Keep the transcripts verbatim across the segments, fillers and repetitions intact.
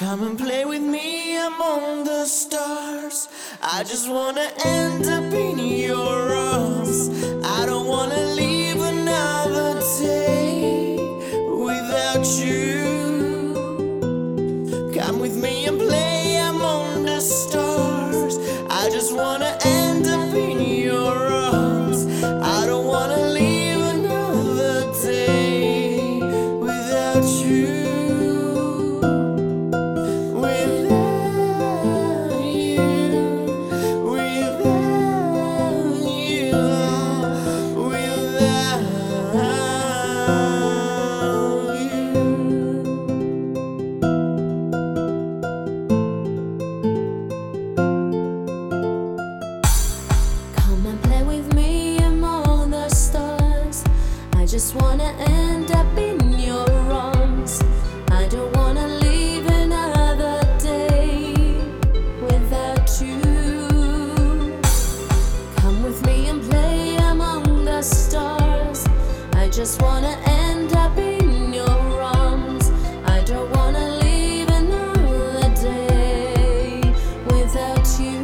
Come and play with me among the stars. I just wanna end up in your arms. I don't wanna leave another day without you. Come with me and play among the stars. I just wanna end up in your arms. I don't wanna leave another day without you. Just wanna end up in your arms. I don't wanna leave another day without you. Come with me and play among the stars. I just wanna end up in your arms. I don't wanna leave another day without you.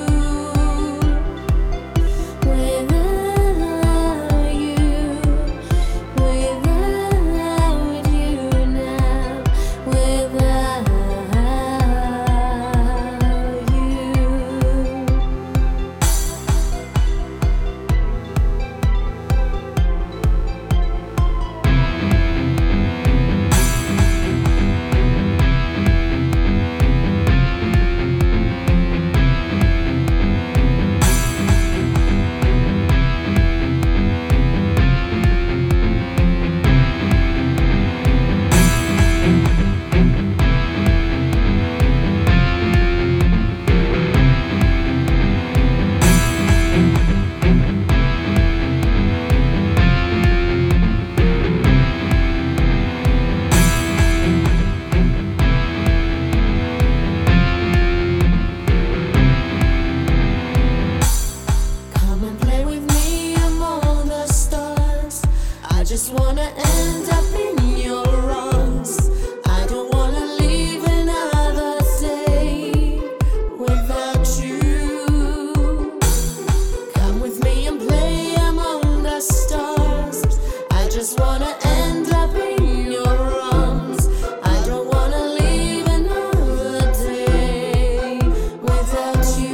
I just wanna end up in your arms. I don't wanna leave another day without you. Come with me and play among the stars. I just wanna end up in your arms. I don't wanna leave another day without you.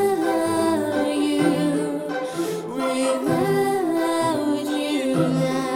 Without you. Without you now.